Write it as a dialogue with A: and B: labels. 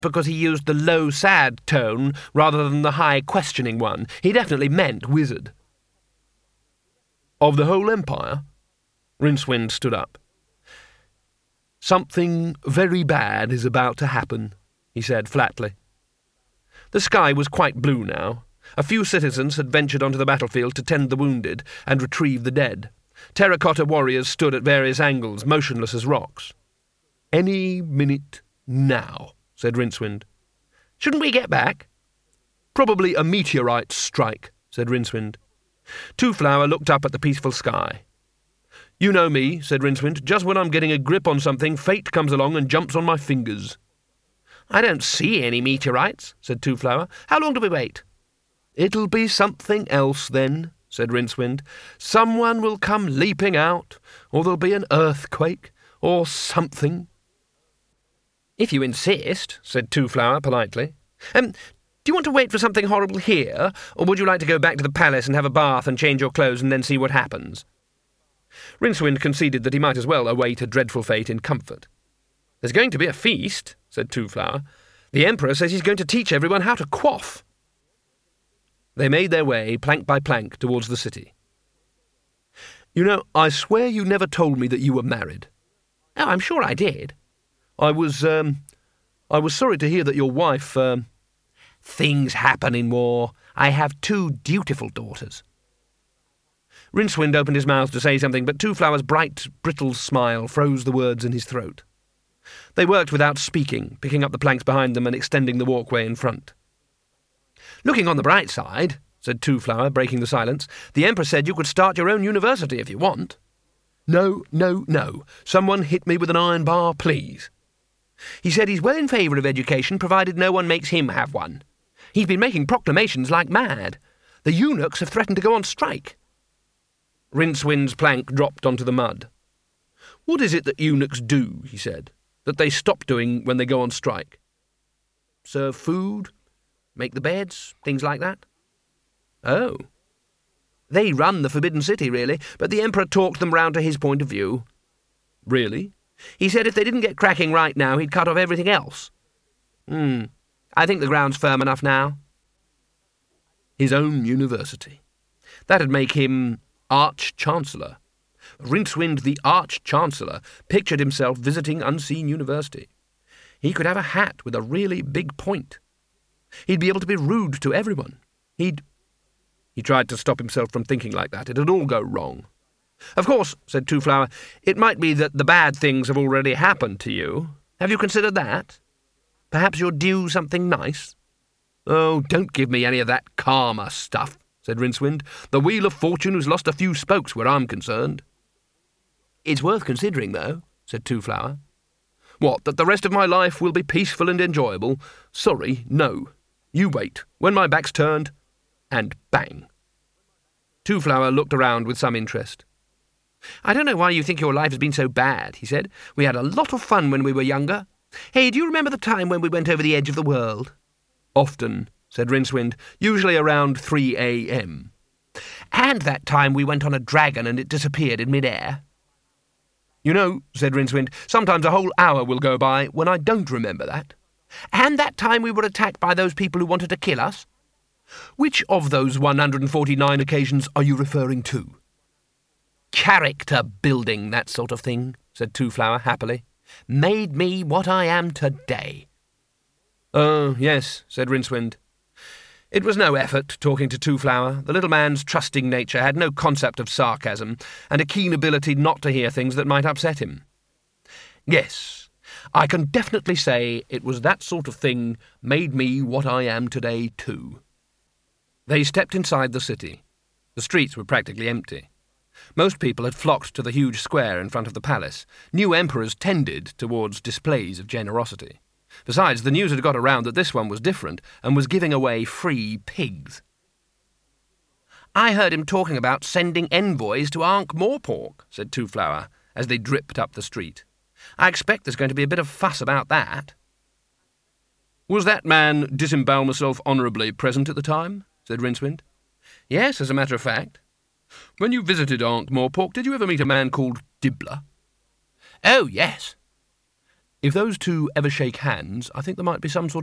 A: because he used the low, sad tone rather than the high, questioning one. He definitely meant wizard. Of the whole empire? Rincewind stood up. Something very bad is about to happen, he said flatly. The sky was quite blue now. A few citizens had ventured onto the battlefield to tend the wounded and retrieve the dead. Terracotta warriors stood at various angles, motionless as rocks. Any minute now, said Rincewind. Shouldn't we get back? Probably a meteorite strike, said Rincewind. Twoflower looked up at the peaceful sky. You know me, said Rincewind. Just when I'm getting a grip on something, fate comes along and jumps on my fingers. I don't see any meteorites, said Twoflower. How long do we wait? It'll be something else then, said Rincewind. Someone will come leaping out, or there'll be an earthquake, or something. If you insist, said Twoflower politely. Do you want to wait for something horrible here, or would you like to go back to the palace and have a bath and change your clothes and then see what happens? Rincewind conceded that he might as well await a dreadful fate in comfort. There's going to be a feast, said Twoflower. The Emperor says he's going to teach everyone how to quaff. They made their way, plank by plank, towards the city. You know, I swear you never told me that you were married. Oh, I'm sure I did. I was sorry to hear that your wife, Things happen in war. I have 2 dutiful daughters. Rincewind opened his mouth to say something, but Twoflower's bright, brittle smile froze the words in his throat. They worked without speaking, picking up the planks behind them and extending the walkway in front. Looking on the bright side, said Twoflower, breaking the silence, the Emperor said you could start your own university if you want. No, no, no. Someone hit me with an iron bar, please. He said he's well in favour of education, provided no one makes him have one. He's been making proclamations like mad. The eunuchs have threatened to go on strike. Rincewind's plank dropped onto the mud. What is it that eunuchs do, he said, that they stop doing when they go on strike? Serve food? Make the beds? Things like that? Oh. They run the Forbidden City, really, but the Emperor talked them round to his point of view. Really? He said if they didn't get cracking right now, he'd cut off everything else. I think the ground's firm enough now. His own university. That'd make him Arch-Chancellor. Rincewind, the Arch-Chancellor, pictured himself visiting Unseen University. He could have a hat with a really big point. He'd be able to be rude to everyone. He tried to stop himself from thinking like that. It'd all go wrong. Of course, said Twoflower, it might be that the bad things have already happened to you. Have you considered that? Perhaps you're due something nice? Oh, don't give me any of that karma stuff, said Rincewind. The Wheel of Fortune has lost a few spokes where I'm concerned. It's worth considering, though, said Twoflower. What, that the rest of my life will be peaceful and enjoyable? Sorry, no. You wait. When my back's turned, and bang. Twoflower looked around with some interest. I don't know why you think your life has been so bad, he said. We had a lot of fun when we were younger. Hey, do you remember the time when we went over the edge of the world? Often, said Rincewind, usually around 3 a.m. And that time we went on a dragon and it disappeared in mid-air. You know, said Rincewind, sometimes a whole hour will go by when I don't remember that. And that time we were attacked by those people who wanted to kill us? Which of those 149 occasions are you referring to? Character building, that sort of thing, said Twoflower happily. Made me what I am today. Oh, yes, said Rincewind. It was no effort talking to Twoflower. The little man's trusting nature had no concept of sarcasm, and a keen ability not to hear things that might upset him. Yes, I can definitely say it was that sort of thing made me what I am today, too. They stepped inside the city. The streets were practically empty. Most people had flocked to the huge square in front of the palace. New emperors tended towards displays of generosity. Besides, the news had got around that this one was different and was giving away free pigs. I heard him talking about sending envoys to Ankh-Morpork, said Twoflower, as they dripped up the street. I expect there's going to be a bit of fuss about that. Was that man disembowel myself honourably present at the time? Said Rincewind. Yes, as a matter of fact. When you visited Ankh-Morpork, did you ever meet a man called Dibbler? Oh, yes. If those two ever shake hands, I think there might be some sort